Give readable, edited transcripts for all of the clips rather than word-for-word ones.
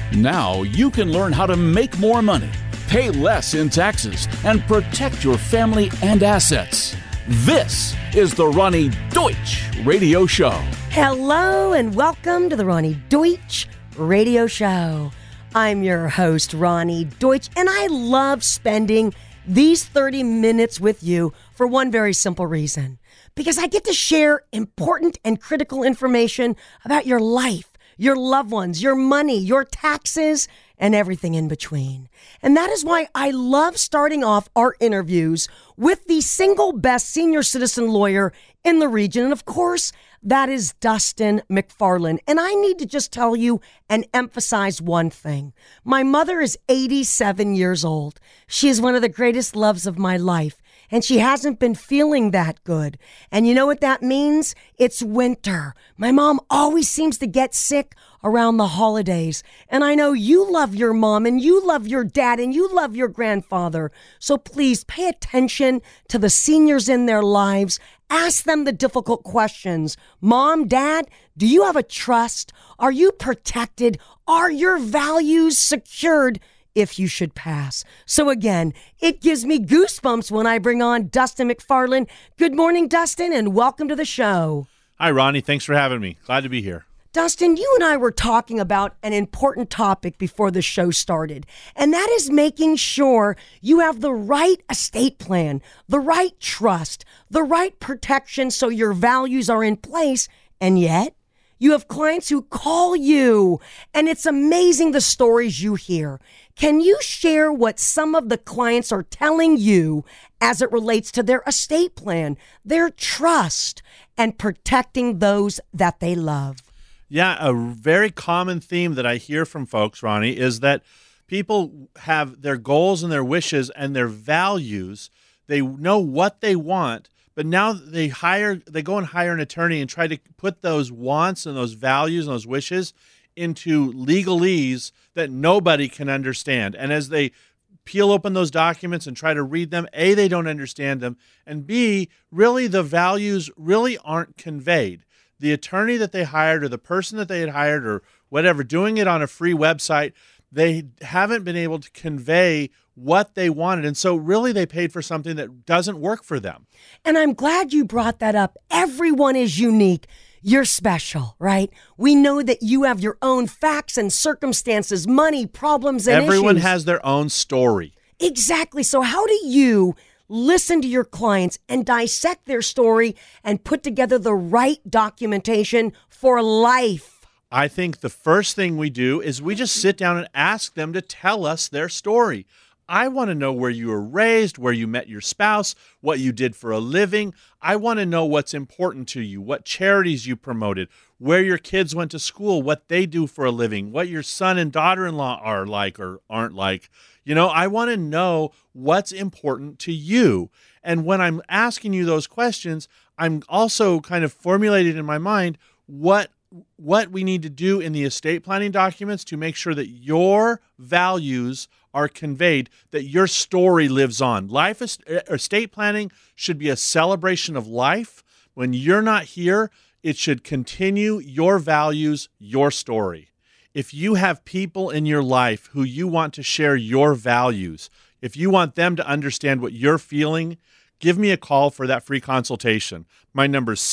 Now you can learn how to make more money, pay less in taxes, and protect your family and assets. This is the Ronnie Deutsch Radio Show. Hello and welcome to the Ronnie Deutsch Radio Show. I'm your host, Ronnie Deutsch, and I love spending these 30 minutes with you for one very simple reason. Because I get to share important and critical information about your life, your loved ones, your money, your taxes, and everything in between. And that is why I love starting off our interviews with the single best senior citizen lawyer in the region. And of course, that is Dustin McFarland. And I need to just tell you and emphasize one thing. My mother is 87 years old. She is one of the greatest loves of my life. And she hasn't been feeling that good. And you know what that means? It's winter. My mom always seems to get sick around the holidays. And I know you love your mom and you love your dad and you love your grandfather. So please pay attention to the seniors in their lives. Ask them the difficult questions. Mom, Dad, do you have a trust? Are you protected? Are your values secured if you should pass? So again, it gives me goosebumps when I bring on Dustin McFarland. Good morning, Dustin, and welcome to the show. Hi, Ronnie. Thanks for having me. Glad to be here. Dustin, you and I were talking about an important topic before the show started, and that is making sure you have the right estate plan, the right trust, the right protection so your values are in place, and yet you have clients who call you, and it's amazing the stories you hear. Can you share what some of the clients are telling you as it relates to their estate plan, their trust, and protecting those that they love? Yeah, a very common theme that I hear from folks, Ronnie, is that people have their goals and their wishes and their values. They know what they want, but now they go and hire an attorney and try to put those wants and those values and those wishes into legalese that nobody can understand. And as they peel open those documents and try to read them, A, they don't understand them, and B, really the values really aren't conveyed. The attorney that they hired or the person that they had hired or whatever, doing it on a free website, they haven't been able to convey what they wanted. And so really they paid for something that doesn't work for them. And I'm glad you brought that up. Everyone is unique. You're special, right? We know that you have your own facts and circumstances, money, problems, and Everyone issues. has their own story. Exactly. So how do you listen to your clients and dissect their story and put together the right documentation for life? I think the first thing we do is we just sit down and ask them to tell us their story. I want to know where you were raised, where you met your spouse, what you did for a living. I want to know what's important to you, what charities you promoted, where your kids went to school, what they do for a living, what your son and daughter-in-law are like or aren't like. You know, I want to know what's important to you. And when I'm asking you those questions, I'm also kind of formulating in my mind what we need to do in the estate planning documents to make sure that your values are conveyed, that your story lives on. Estate planning should be a celebration of life. When you're not here, it should continue your values, your story. If you have people in your life who you want to share your values, if you want them to understand what you're feeling, give me a call for that free consultation. My number is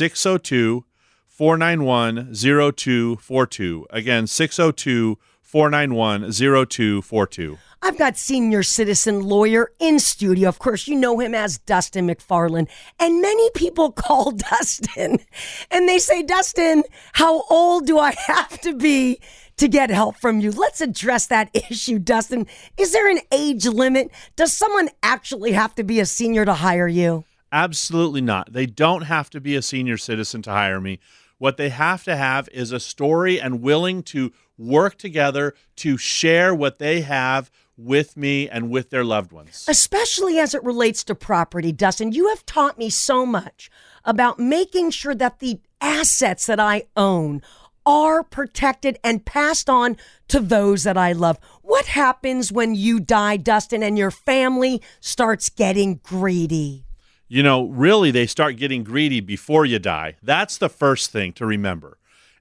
602-491-0242. Again, 602-491-0242. I've got senior citizen lawyer in studio. Of course, you know him as Dustin McFarland. And many people call Dustin and they say, Dustin, how old do I have to be to get help from you? Let's address that issue, Dustin. Is there an age limit? Does someone actually have to be a senior to hire you? Absolutely not. They don't have to be a senior citizen to hire me. What they have to have is a story and willing to work together to share what they have with me and with their loved ones. Especially as it relates to property, Dustin, you have taught me so much about making sure that the assets that I own are protected and passed on to those that I love. What happens when you die, Dustin, and your family starts getting greedy? You know, really, they start getting greedy before you die. That's the first thing to remember.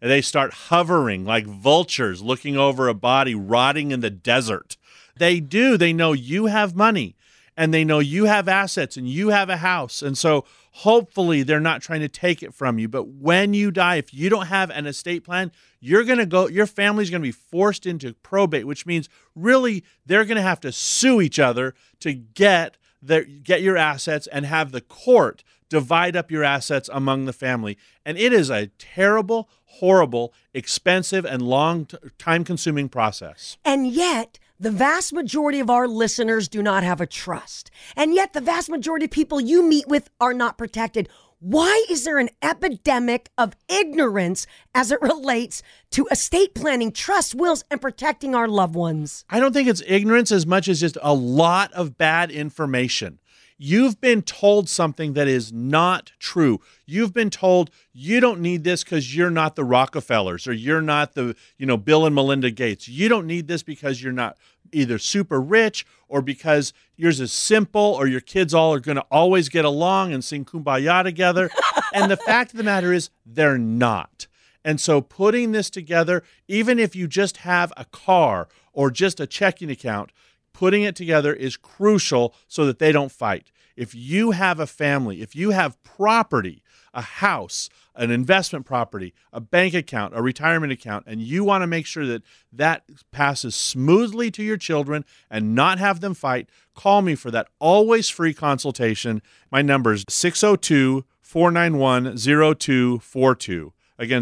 and they start hovering like vultures looking over a body rotting in the desert. They do. They know you have money, and they know you have assets, and you have a house. And so hopefully they're not trying to take it from you. But when you die, if you don't have an estate plan, your family's going to be forced into probate, which means really they're going to have to sue each other to get your assets and have the court divide up your assets among the family. And it is a terrible, horrible, expensive, and long time-consuming process. And yet, the vast majority of our listeners do not have a trust. And yet, the vast majority of people you meet with are not protected. Why is there an epidemic of ignorance as it relates to estate planning, trust, wills, and protecting our loved ones? I don't think it's ignorance as much as just a lot of bad information. You've been told something that is not true. You've been told you don't need this because you're not the Rockefellers, or you're not the, Bill and Melinda Gates. You don't need this because you're not either super rich, or because yours is simple, or your kids all are going to always get along and sing Kumbaya together. And the fact of the matter is they're not. And so putting this together, even if you just have a car or just a checking account, putting it together is crucial so that they don't fight. If you have a family, if you have property, a house, an investment property, a bank account, a retirement account, and you want to make sure that that passes smoothly to your children and not have them fight, call me for that always free consultation. My number is 602-491-0242. Again,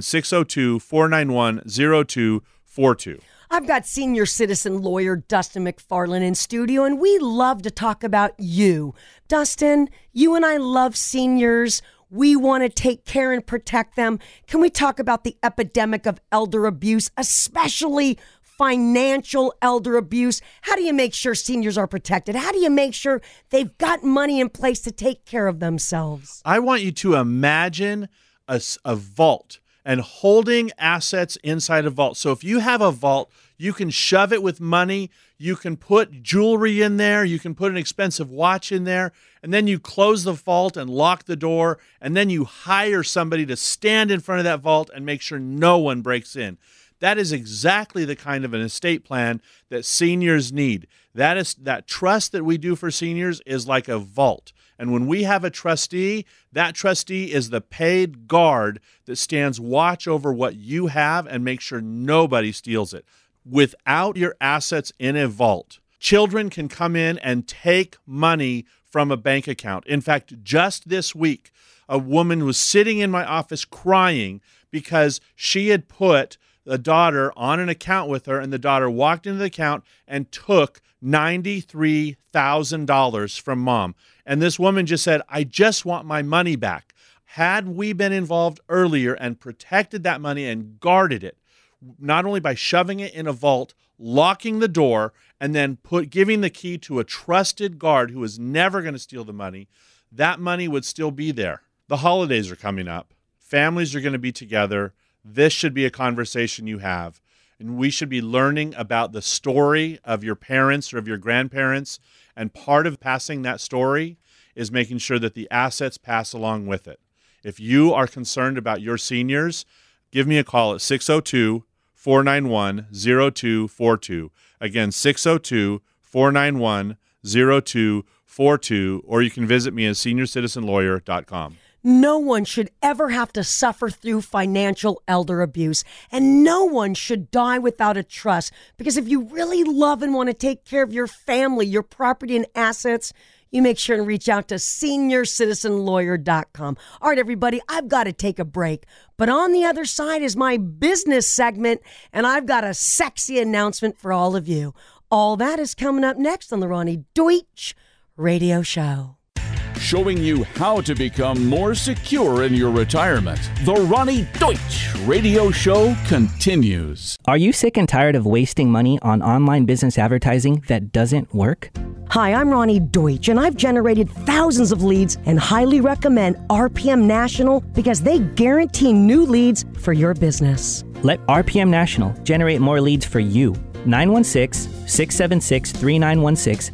602-491-0242. I've got senior citizen lawyer Dustin McFarland in studio, and we love to talk about you. Dustin, you and I love seniors. We want to take care and protect them. Can we talk about the epidemic of elder abuse, especially financial elder abuse? How do you make sure seniors are protected? How do you make sure they've got money in place to take care of themselves? I want you to imagine a vault and holding assets inside a vault. So if you have a vault, you can shove it with money, you can put jewelry in there, you can put an expensive watch in there, and then you close the vault and lock the door, and then you hire somebody to stand in front of that vault and make sure no one breaks in. That is exactly the kind of an estate plan that seniors need. That trust that we do for seniors is like a vault. And when we have a trustee, that trustee is the paid guard that stands watch over what you have and makes sure nobody steals it. Without your assets in a vault, children can come in and take money from a bank account. In fact, just this week, a woman was sitting in my office crying because she had put the daughter on an account with her, and the daughter walked into the account and took $93,000 from mom. And this woman just said, I just want my money back. Had we been involved earlier and protected that money and guarded it, not only by shoving it in a vault, locking the door, and then giving the key to a trusted guard who is never going to steal the money, that money would still be there. The holidays are coming up. Families are going to be together. This should be a conversation you have. And we should be learning about the story of your parents or of your grandparents. And part of passing that story is making sure that the assets pass along with it. If you are concerned about your seniors, give me a call at 602-491-0242. Again, 602-491-0242. Or you can visit me at seniorcitizenlawyer.com. No one should ever have to suffer through financial elder abuse, and no one should die without a trust, because if you really love and want to take care of your family, your property, and assets, you make sure and reach out to seniorcitizenlawyer.com. All right, everybody, I've got to take a break, but on the other side is my business segment, and I've got a sexy announcement for all of you. All that is coming up next on the Ronnie Deutsch Radio Show. Showing you how to become more secure in your retirement. The Ronnie Deutsch Radio Show continues. Are you sick and tired of wasting money on online business advertising that doesn't work? Hi, I'm Ronnie Deutsch, and I've generated thousands of leads and highly recommend RPM National because they guarantee new leads for your business. Let RPM National generate more leads for you. 916-676-3916,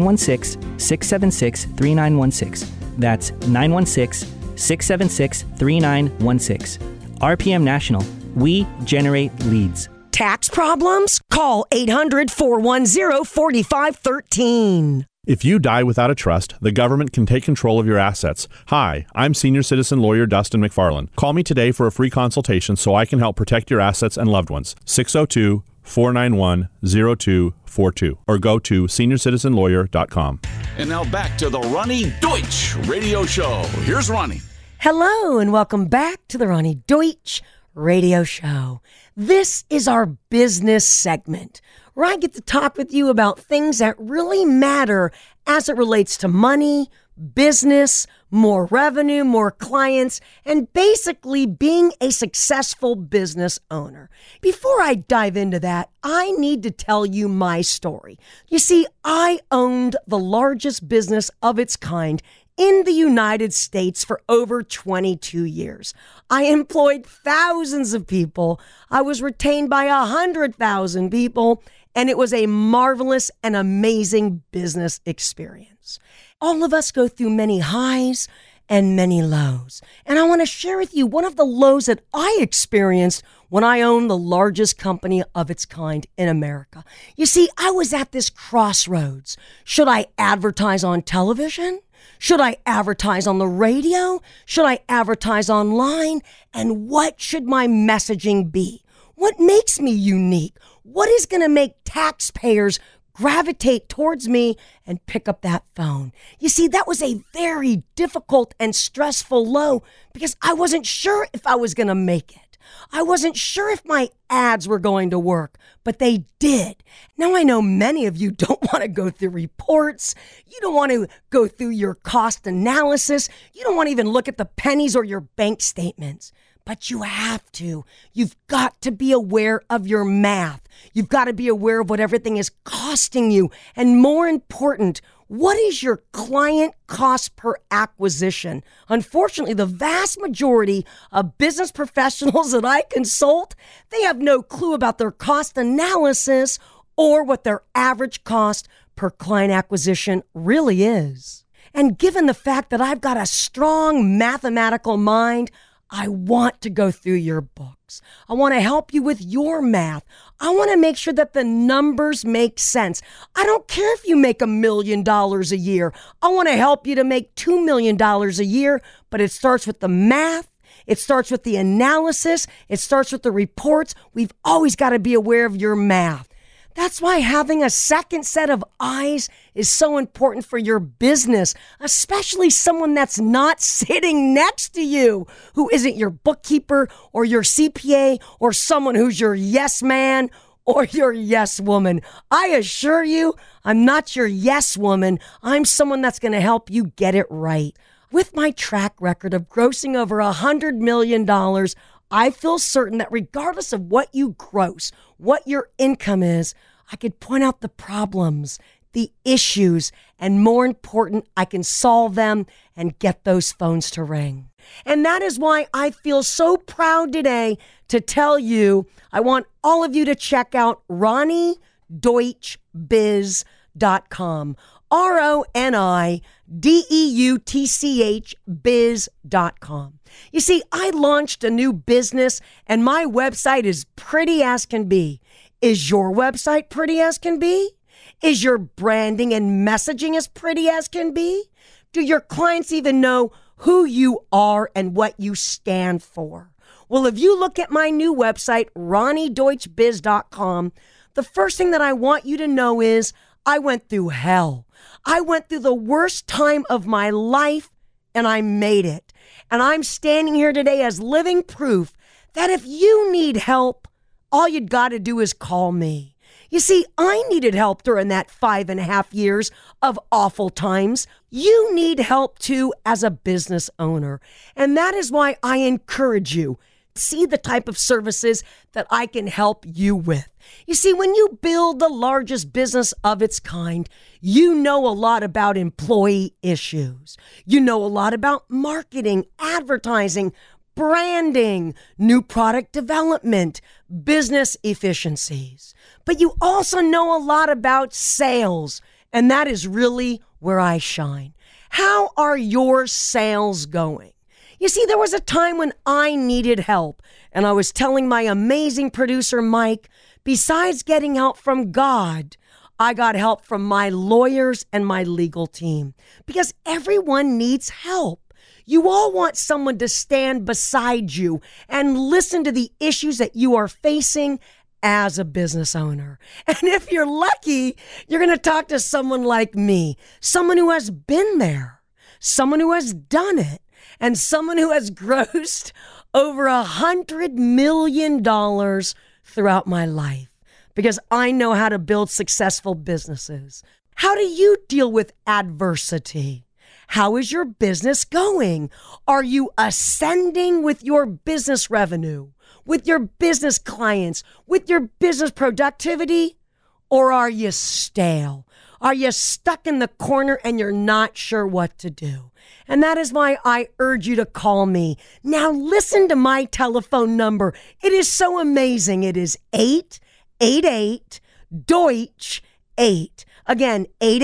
916-676-3916. That's 916-676-3916. RPM National, We generate leads. Tax problems? Call 800-410-4513. If you die without a trust, the government can take control of your assets. Hi, I'm senior citizen lawyer Dustin McFarland. Call me today for a free consultation so I can help protect your assets and loved ones. 602-491-0242 or go to seniorcitizenlawyer.com. And now back to the Ronnie Deutsch Radio Show. Here's Ronnie. Hello and welcome back to the Ronnie Deutsch Radio Show. This is our business segment where I get to talk with you about things that really matter as it relates to money, business, more revenue, more clients, and basically being a successful business owner. Before I dive into that, I need to tell you my story. You see, I owned the largest business of its kind in the United States for over 22 years. I employed thousands of people. I was retained by 100,000 people, and it was a marvelous and amazing business experience. All of us go through many highs and many lows. And I want to share with you one of the lows that I experienced when I owned the largest company of its kind in America. You see, I was at this crossroads. Should I advertise on television? Should I advertise on the radio? Should I advertise online? And what should my messaging be? What makes me unique? What is going to make taxpayers gravitate towards me and pick up that phone? You see, that was a very difficult and stressful low because I wasn't sure if I was going to make it. I wasn't sure if my ads were going to work, but they did. Now, I know many of you don't want to go through reports. You don't want to go through your cost analysis. You don't want to even look at the pennies or your bank statements. But you have to. You've got to be aware of your math. You've got to be aware of what everything is costing you. And more important, what is your client cost per acquisition? Unfortunately, the vast majority of business professionals that I consult, they have no clue about their cost analysis or what their average cost per client acquisition really is. And given the fact that I've got a strong mathematical mind, I want to go through your books. I want to help you with your math. I want to make sure that the numbers make sense. I don't care if you make $1 million a year. I want to help you to make $2 million a year, but it starts with the math. It starts with the analysis. It starts with the reports. We've always got to be aware of your math. That's why having a second set of eyes is so important for your business, especially someone that's not sitting next to you, who isn't your bookkeeper or your CPA or someone who's your yes man or your yes woman. I assure you, I'm not your yes woman. I'm someone that's going to help you get it right. With my track record of grossing over $100 million, I feel certain that regardless of what you gross, what your income is, I could point out the problems, the issues, and more important, I can solve them and get those phones to ring. And that is why I feel so proud today to tell you, I want all of you to check out RonnieDeutschBiz.com. RonnieDeutsch biz.com. You see, I launched a new business and my website is pretty as can be. Is your website pretty as can be? Is your branding and messaging as pretty as can be? Do your clients even know who you are and what you stand for? Well, if you look at my new website, RonnieDeutschBiz.com, the first thing that I want you to know is I went through hell. I went through the worst time of my life and I made it. And I'm standing here today as living proof that if you need help, all you'd got to do is call me. You see, I needed help during that 5.5 years of awful times. You need help too as a business owner. And that is why I encourage you to see the type of services that I can help you with. You see, when you build the largest business of its kind, you know a lot about employee issues. You know a lot about marketing, advertising, branding, new product development, business efficiencies. But you also know a lot about sales, and that is really where I shine. How are your sales going? You see, there was a time when I needed help, And I was telling my amazing producer, Mike, besides getting help from God, I got help from my lawyers and my legal team, because everyone needs help. You all want someone to stand beside you and listen to the issues that you are facing as a business owner. And if you're lucky, you're going to talk to someone like me, someone who has been there, someone who has done it, and someone who has grossed over $100 million throughout my life, because I know how to build successful businesses. How do you deal with adversity? How is your business going? Are you ascending with your business revenue, with your business clients, with your business productivity? Or are you stale? Are you stuck in the corner and you're not sure what to do? And that is why I urge you to call me. Now listen to my telephone number. It is so amazing. It is 888-DEUTSCH-8. Again,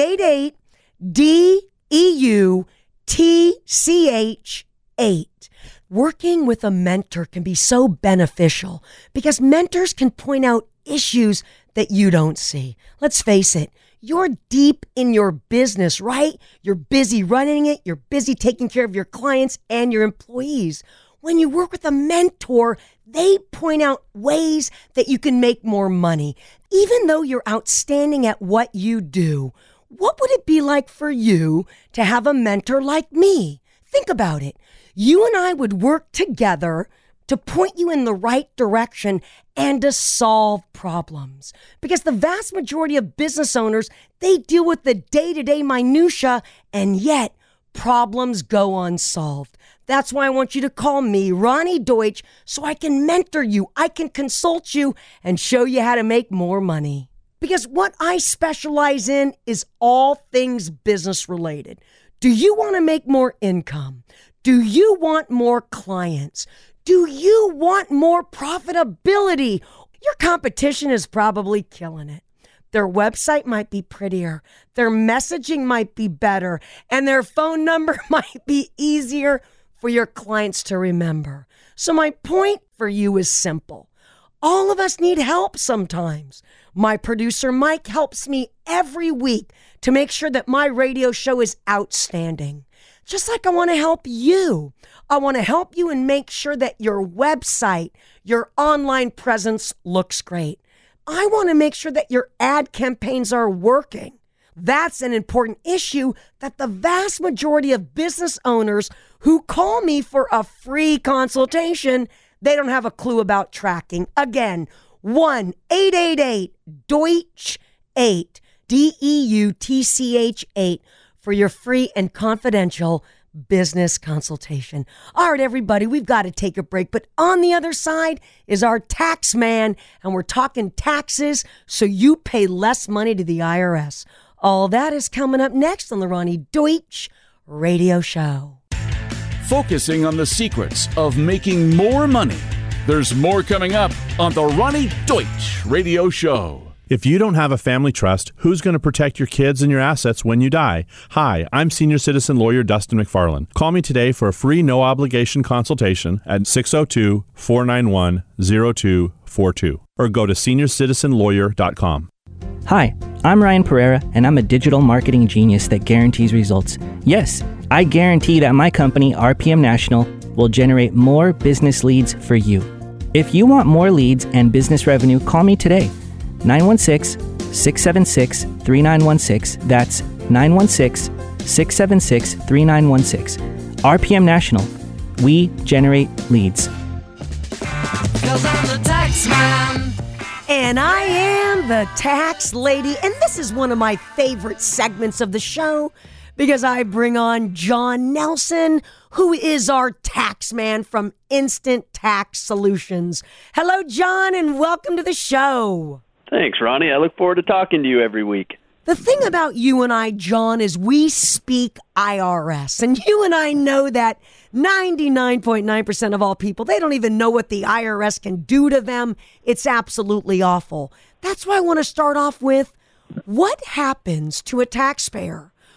888-DEUTCH-8. Working with a mentor can be so beneficial because mentors can point out issues that you don't see. Let's face it, you're deep in your business, right? You're busy running it. You're busy taking care of your clients and your employees. When you work with a mentor, they point out ways that you can make more money. Even though you're outstanding at what you do, what would it be like for you to have a mentor like me? Think about it. You and I would work together to point you in the right direction and to solve problems. Because the vast majority of business owners, they deal with the day-to-day minutia, and yet problems go unsolved. That's why I want you to call me, Ronnie Deutsch, so I can mentor you, I can consult you, and show you how to make more money. Because what I specialize in is all things business related. Do you want to make more income? Do you want more clients? Do you want more profitability? Your competition is probably killing it. Their website might be prettier, their messaging might be better, and their phone number might be easier for your clients to remember. So my point for you is simple. All of us need help sometimes. My producer, Mike, helps me every week to make sure that my radio show is outstanding. Just like I want to help you. I want to help you and make sure that your website, your online presence looks great. I want to make sure that your ad campaigns are working. That's an important issue that the vast majority of business owners who call me for a free consultation, they don't have a clue about tracking. Again, 1-888-DEUTSCH-8, DEUTCH-8 for your free and confidential business consultation. All right, everybody, we've got to take a break. But on the other side is our tax man, and we're talking taxes so you pay less money to the IRS. All that is coming up next on the Ronnie Deutsch Radio Show. Focusing on the secrets of making more money. There's more coming up on the Ronnie Deutsch Radio Show. If you don't have a family trust, who's going to protect your kids and your assets when you die? Hi, I'm senior citizen lawyer Dustin McFarland. Call me today for a free no-obligation consultation at 602-491-0242 or go to seniorcitizenlawyer.com. Hi, I'm Ryan Pereira, and I'm a digital marketing genius that guarantees results. Yes, I guarantee that my company, RPM National, will generate more business leads for you. If you want more leads and business revenue, call me today. 916-676-3916. That's 916-676-3916. RPM National. We generate leads. 'Cause I'm the tax man. And I am the tax lady. And this is one of my favorite segments of the show because I bring on John Nelson, who is our tax man from Instant Tax Solutions. Hello, John, and welcome to the show. Thanks, Ronnie. I look forward to talking to you every week. The thing about you and I, John, is we speak IRS. And you and I know that 99.9% of all people, they don't even know what the IRS can do to them. It's absolutely awful. That's why I want to start off with, what happens to a taxpayer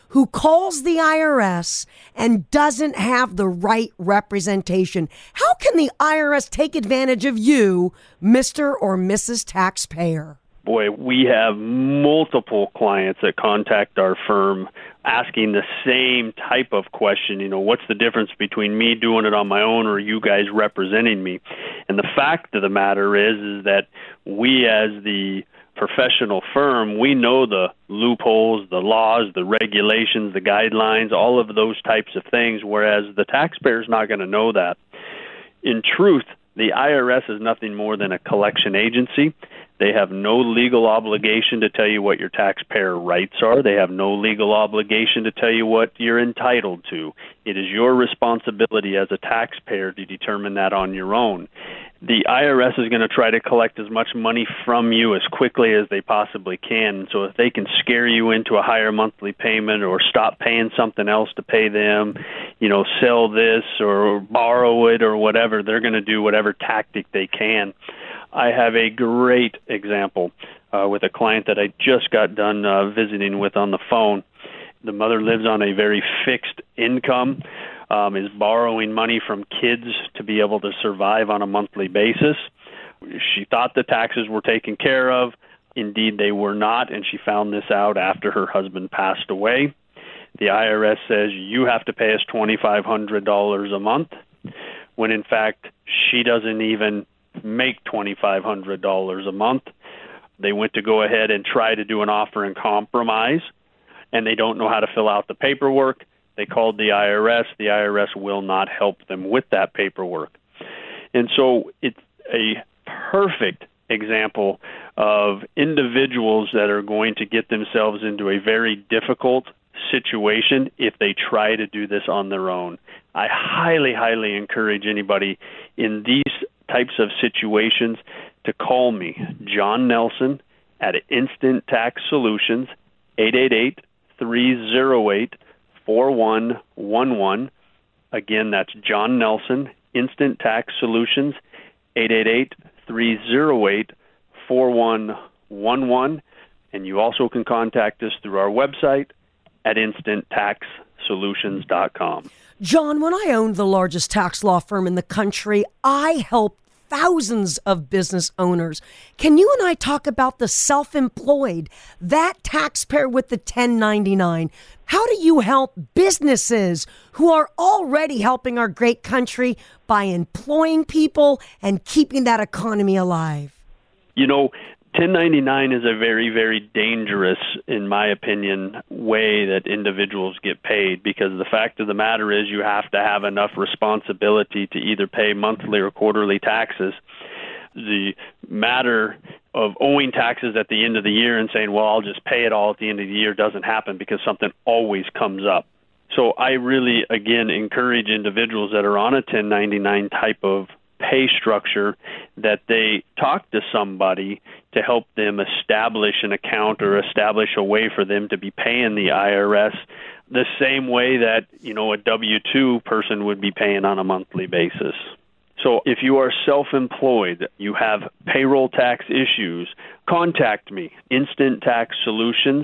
who calls the IRS and doesn't have the right representation. How can the IRS take advantage of you, Mr. or Mrs. Taxpayer? Boy, we have multiple clients that contact our firm asking the same type of question. What's the difference between me doing it on my own or you guys representing me? And the fact of the matter is that we as the professional firm, we know the loopholes, the laws, the regulations, the guidelines, all of those types of things, whereas the taxpayer's not going to know that. In truth, the IRS is nothing more than a collection agency. They have no legal obligation to tell you what your taxpayer rights are. They have no legal obligation to tell you what you're entitled to. It is your responsibility as a taxpayer to determine that on your own. The IRS is going to try to collect as much money from you as quickly as they possibly can. So if they can scare you into a higher monthly payment or stop paying something else to pay them, sell this or borrow it or whatever, they're going to do whatever tactic they can. I have a great example with a client that I just got done visiting with on the phone. The mother lives on a very fixed income, is borrowing money from kids to be able to survive on a monthly basis. She thought the taxes were taken care of. Indeed, they were not, and she found this out after her husband passed away. The IRS says you have to pay us $2,500 a month, when in fact she doesn't even make $2,500 a month. They went to go ahead and try to do an offer in compromise, and they don't know how to fill out the paperwork. They called the IRS. The IRS will not help them with that paperwork. And so it's a perfect example of individuals that are going to get themselves into a very difficult situation if they try to do this on their own. I highly, highly encourage anybody in these types of situations to call me, John Nelson, at Instant Tax Solutions, 888-308-4111. Again, that's John Nelson, Instant Tax Solutions, 888-308-4111. And you also can contact us through our website at instanttaxsolutions.com. John, when I owned the largest tax law firm in the country, I helped thousands of business owners. Can you and I talk about the self-employed, that taxpayer with the 1099? How do you help businesses who are already helping our great country by employing people and keeping that economy alive? 1099 is a very, very dangerous, in my opinion, way that individuals get paid, because the fact of the matter is you have to have enough responsibility to either pay monthly or quarterly taxes. The matter of owing taxes at the end of the year and saying, well, I'll just pay it all at the end of the year doesn't happen, because something always comes up. So I really, again, encourage individuals that are on a 1099 type of pay structure that they talk to somebody to help them establish an account or establish a way for them to be paying the IRS the same way that, a W-2 person would be paying on a monthly basis. So if you are self-employed, you have payroll tax issues, contact me, Instant Tax Solutions,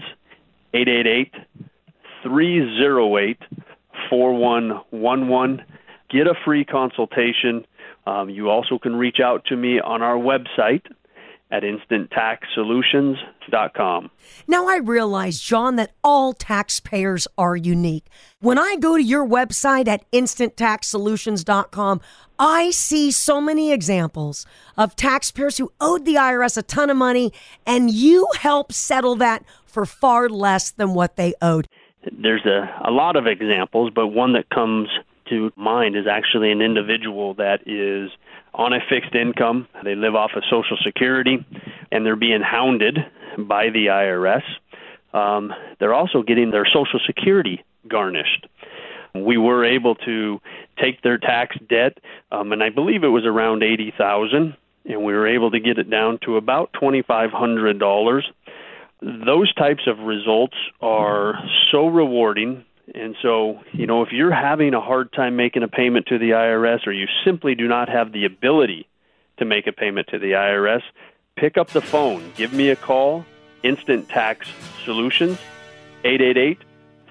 888-308-4111. Get a free consultation. You also can reach out to me on our website at instanttaxsolutions.com. Now, I realize, John, that all taxpayers are unique. When I go to your website at instanttaxsolutions.com, I see so many examples of taxpayers who owed the IRS a ton of money, and you help settle that for far less than what they owed. There's a lot of examples, but one that comes to mind is actually an individual that is on a fixed income. They live off of Social Security, and they're being hounded by the IRS. They're also getting their Social Security garnished. We were able to take their tax debt, and I believe it was around $80,000, and we were able to get it down to about $2,500. Those types of results are so rewarding. And so, if you're having a hard time making a payment to the IRS, or you simply do not have the ability to make a payment to the IRS, pick up the phone. Give me a call, Instant Tax Solutions, 888-308-4111.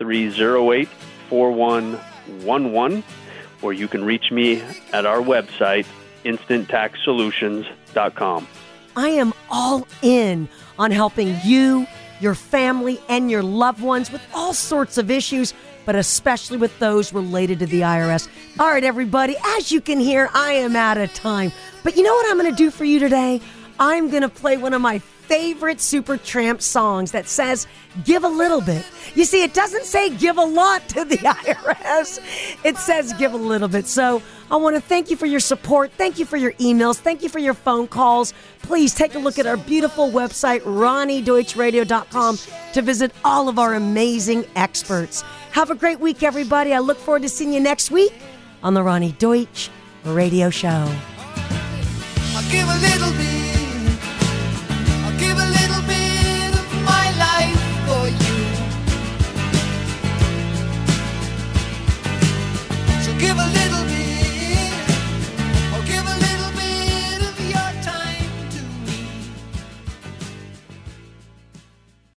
833-08-4111, or you can reach me at our website, instanttaxsolutions.com. I am all in on helping you, your family, and your loved ones with all sorts of issues, but especially with those related to the IRS. All right, everybody, as you can hear, I am out of time. But you know what I'm going to do for you today? I'm going to play one of my favorite Supertramp songs that says, give a little bit. You see, it doesn't say give a lot to the IRS. It says give a little bit. So I want to thank you for your support. Thank you for your emails. Thank you for your phone calls. Please take a look at our beautiful website, RonnieDeutschRadio.com, to visit all of our amazing experts. Have a great week, everybody. I look forward to seeing you next week on the Ronnie Deutsch Radio Show. I'll give a little bit.